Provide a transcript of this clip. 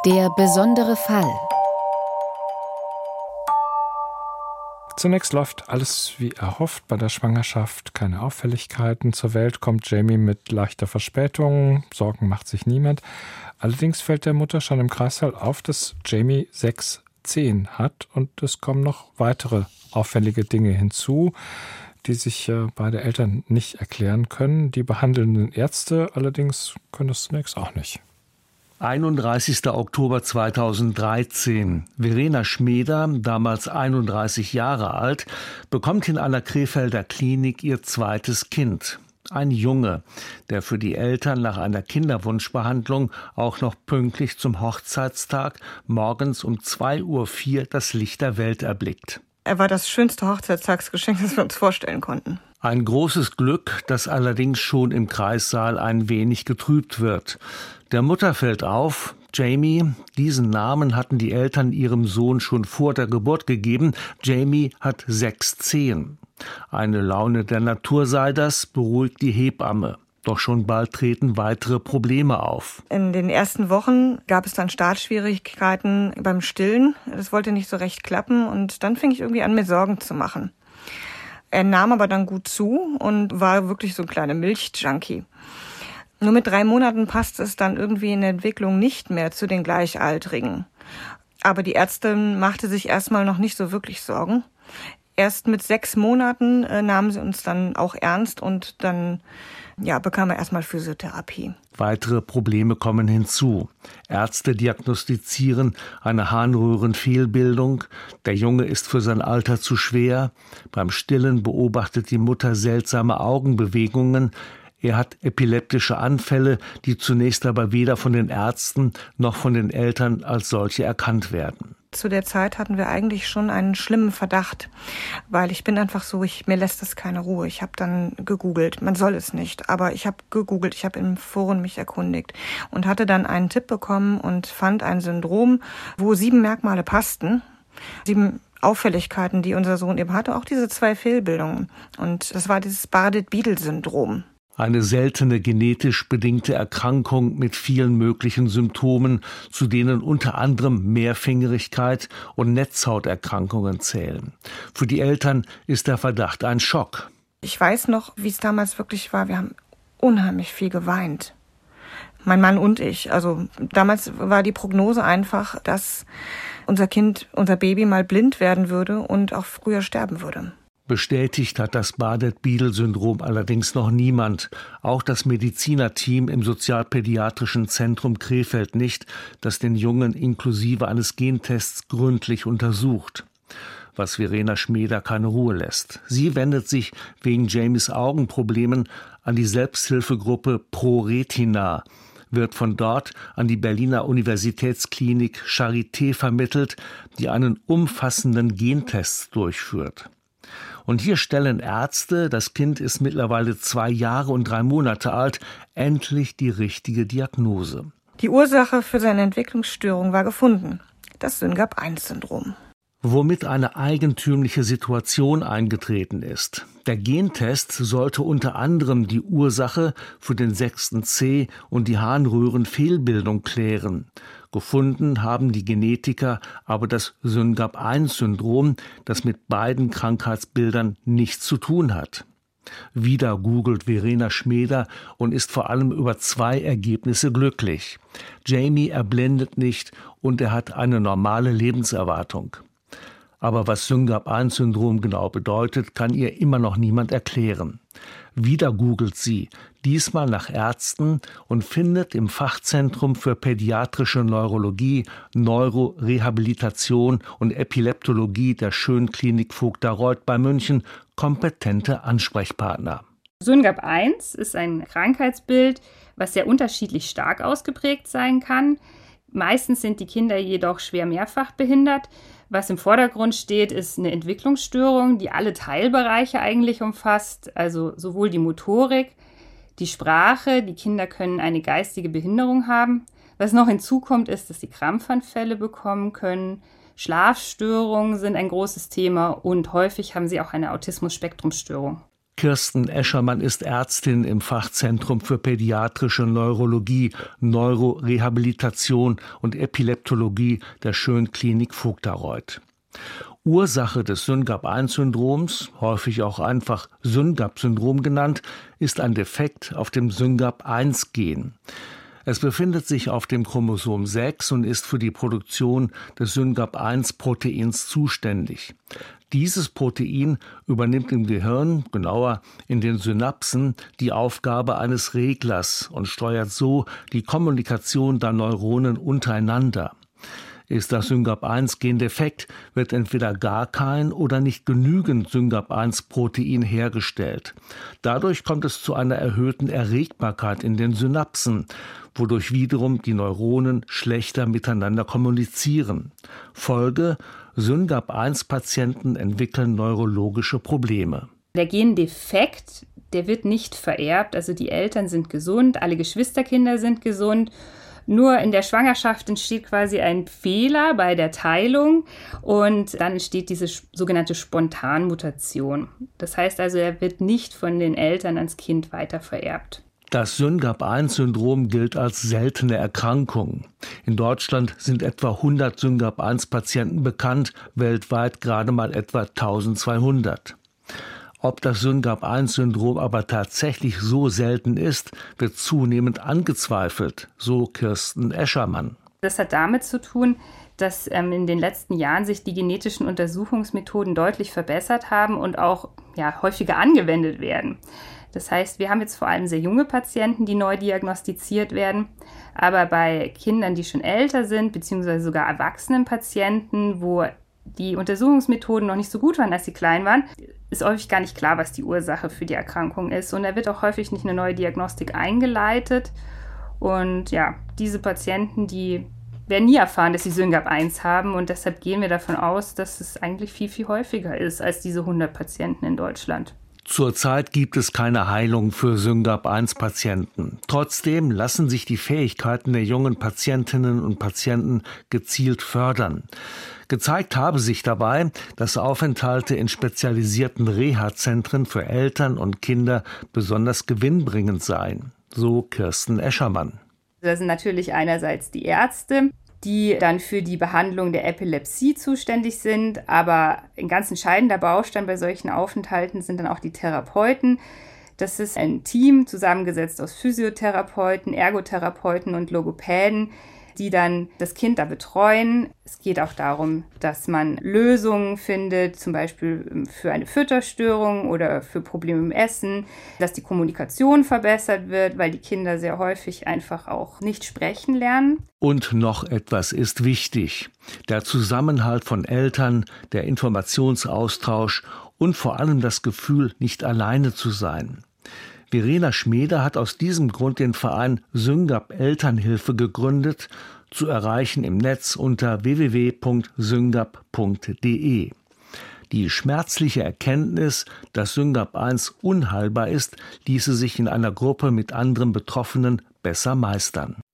Der besondere Fall. Zunächst läuft alles wie erhofft bei der Schwangerschaft, keine Auffälligkeiten. Zur Welt kommt Jamie mit leichter Verspätung, Sorgen macht sich niemand. Allerdings fällt der Mutter schon im Kreissaal auf, dass Jamie 6 Zehen hat und es kommen noch weitere auffällige Dinge hinzu, die sich beide Eltern nicht erklären können. Die behandelnden Ärzte allerdings können das zunächst auch nicht. 31. Oktober 2013. Verena Schmeder, damals 31 Jahre alt, bekommt in einer Krefelder Klinik ihr zweites Kind. Ein Junge, der für die Eltern nach einer Kinderwunschbehandlung auch noch pünktlich zum Hochzeitstag morgens um 2:04 Uhr das Licht der Welt erblickt. Er war das schönste Hochzeitstagsgeschenk, das wir uns vorstellen konnten. Ein großes Glück, das allerdings schon im Kreissaal ein wenig getrübt wird. Der Mutter fällt auf, Jamie, diesen Namen hatten die Eltern ihrem Sohn schon vor der Geburt gegeben. Jamie hat 6 Zehen. Eine Laune der Natur sei das, beruhigt die Hebamme. Doch schon bald treten weitere Probleme auf. In den ersten Wochen gab es dann Startschwierigkeiten beim Stillen. Das wollte nicht so recht klappen und dann fing ich irgendwie an, mir Sorgen zu machen. Er nahm aber dann gut zu und war wirklich so ein kleiner Milchjunkie. Nur mit 3 Monaten passte es dann irgendwie in der Entwicklung nicht mehr zu den Gleichaltrigen. Aber die Ärztin machte sich erstmal noch nicht so wirklich Sorgen. Erst mit 6 Monaten nahmen sie uns dann auch ernst und dann bekam er erstmal Physiotherapie. Weitere Probleme kommen hinzu. Ärzte diagnostizieren eine Harnröhrenfehlbildung. Der Junge ist für sein Alter zu schwer. Beim Stillen beobachtet die Mutter seltsame Augenbewegungen. Er hat epileptische Anfälle, die zunächst aber weder von den Ärzten noch von den Eltern als solche erkannt werden. Zu der Zeit hatten wir eigentlich schon einen schlimmen Verdacht, weil ich bin einfach so, mir lässt das keine Ruhe. Ich habe dann gegoogelt, man soll es nicht, aber ich habe gegoogelt, ich habe im Forum mich erkundigt und hatte dann einen Tipp bekommen und fand ein Syndrom, wo 7 Merkmale passten, 7 Auffälligkeiten, die unser Sohn eben hatte, auch diese 2 Fehlbildungen. Und das war dieses Bardet-Biedl-Syndrom. Eine seltene genetisch bedingte Erkrankung mit vielen möglichen Symptomen, zu denen unter anderem Mehrfingerigkeit und Netzhauterkrankungen zählen. Für die Eltern ist der Verdacht ein Schock. Ich weiß noch, wie es damals wirklich war. Wir haben unheimlich viel geweint. Mein Mann und ich. Also damals war die Prognose einfach, dass unser Kind, unser Baby mal blind werden würde und auch früher sterben würde. Bestätigt hat das Bardet-Biedl-Syndrom allerdings noch niemand. Auch das Medizinerteam im Sozialpädiatrischen Zentrum Krefeld nicht, das den Jungen inklusive eines Gentests gründlich untersucht. Was Verena Schmeder keine Ruhe lässt. Sie wendet sich wegen Jamies Augenproblemen an die Selbsthilfegruppe ProRetina, wird von dort an die Berliner Universitätsklinik Charité vermittelt, die einen umfassenden Gentest durchführt. Und hier stellen Ärzte, das Kind ist mittlerweile 2 Jahre und 3 Monate alt, endlich die richtige Diagnose. Die Ursache für seine Entwicklungsstörung war gefunden, das SYNGAP1-Syndrom. Womit eine eigentümliche Situation eingetreten ist. Der Gentest sollte unter anderem die Ursache für den 6. C und die Harnröhrenfehlbildung klären. Gefunden haben die Genetiker aber das SYNGAP1-Syndrom, das mit beiden Krankheitsbildern nichts zu tun hat. Wieder googelt Verena Schmeder und ist vor allem über 2 Ergebnisse glücklich. Jamie erblindet nicht und er hat eine normale Lebenserwartung. Aber was SYNGAP1-Syndrom genau bedeutet, kann ihr immer noch niemand erklären. Wieder googelt sie, diesmal nach Ärzten und findet im Fachzentrum für pädiatrische Neurologie, Neurorehabilitation und Epileptologie der Schönklinik Vogtareuth bei München kompetente Ansprechpartner. SYNGAP1 ist ein Krankheitsbild, was sehr unterschiedlich stark ausgeprägt sein kann. Meistens sind die Kinder jedoch schwer mehrfach behindert. Was im Vordergrund steht, ist eine Entwicklungsstörung, die alle Teilbereiche eigentlich umfasst, also sowohl die Motorik, die Sprache, die Kinder können eine geistige Behinderung haben. Was noch hinzukommt, ist, dass sie Krampfanfälle bekommen können. Schlafstörungen sind ein großes Thema und häufig haben sie auch eine Autismus-Spektrum-Störung. Kirsten Eschermann ist Ärztin im Fachzentrum für pädiatrische Neurologie, Neurorehabilitation und Epileptologie der Schönklinik Vogtareuth. Ursache des SYNGAP1-Syndroms, häufig auch einfach SYNGAP-Syndrom genannt, ist ein Defekt auf dem SYNGAP1-Gen. Es befindet sich auf dem Chromosom 6 und ist für die Produktion des SYNGAP1-Proteins zuständig. Dieses Protein übernimmt im Gehirn, genauer in den Synapsen, die Aufgabe eines Reglers und steuert so die Kommunikation der Neuronen untereinander. Ist das SYNGAP1-Gen defekt, wird entweder gar kein oder nicht genügend SYNGAP1-Protein hergestellt. Dadurch kommt es zu einer erhöhten Erregbarkeit in den Synapsen, wodurch wiederum die Neuronen schlechter miteinander kommunizieren. Folge: SYNGAP1-Patienten entwickeln neurologische Probleme. Der Gendefekt, der wird nicht vererbt, also die Eltern sind gesund, alle Geschwisterkinder sind gesund. Nur in der Schwangerschaft entsteht quasi ein Fehler bei der Teilung und dann entsteht diese sogenannte Spontanmutation. Das heißt also, er wird nicht von den Eltern ans Kind weiter vererbt. Das SYNGAP1-Syndrom gilt als seltene Erkrankung. In Deutschland sind etwa 100 SYNGAP1-Patienten bekannt, weltweit gerade mal etwa 1200. Ob das SYNGAP1-Syndrom aber tatsächlich so selten ist, wird zunehmend angezweifelt, so Kirsten Eschermann. Das hat damit zu tun, dass in den letzten Jahren sich die genetischen Untersuchungsmethoden deutlich verbessert haben und auch häufiger angewendet werden. Das heißt, wir haben jetzt vor allem sehr junge Patienten, die neu diagnostiziert werden. Aber bei Kindern, die schon älter sind, beziehungsweise sogar erwachsenen Patienten, wo die Untersuchungsmethoden noch nicht so gut waren, als sie klein waren, ist häufig gar nicht klar, was die Ursache für die Erkrankung ist. Und da wird auch häufig nicht eine neue Diagnostik eingeleitet. Und diese Patienten, die werden nie erfahren, dass sie SYNGAP1 haben. Und deshalb gehen wir davon aus, dass es eigentlich viel, viel häufiger ist als diese 100 Patienten in Deutschland. Zurzeit gibt es keine Heilung für SYNGAP1-Patienten. Trotzdem lassen sich die Fähigkeiten der jungen Patientinnen und Patienten gezielt fördern. Gezeigt habe sich dabei, dass Aufenthalte in spezialisierten Reha-Zentren für Eltern und Kinder besonders gewinnbringend seien. So Kirsten Eschermann. Das sind natürlich einerseits die Ärzte, die dann für die Behandlung der Epilepsie zuständig sind. Aber ein ganz entscheidender Baustein bei solchen Aufenthalten sind dann auch die Therapeuten. Das ist ein Team zusammengesetzt aus Physiotherapeuten, Ergotherapeuten und Logopäden, die dann das Kind da betreuen. Es geht auch darum, dass man Lösungen findet, zum Beispiel für eine Fütterstörung oder für Probleme im Essen, dass die Kommunikation verbessert wird, weil die Kinder sehr häufig einfach auch nicht sprechen lernen. Und noch etwas ist wichtig: der Zusammenhalt von Eltern, der Informationsaustausch und vor allem das Gefühl, nicht alleine zu sein. Verena Schmeder hat aus diesem Grund den Verein SYNGAP Elternhilfe gegründet, zu erreichen im Netz unter www.syngap.de. Die schmerzliche Erkenntnis, dass SYNGAP1 unheilbar ist, ließe sich in einer Gruppe mit anderen Betroffenen besser meistern.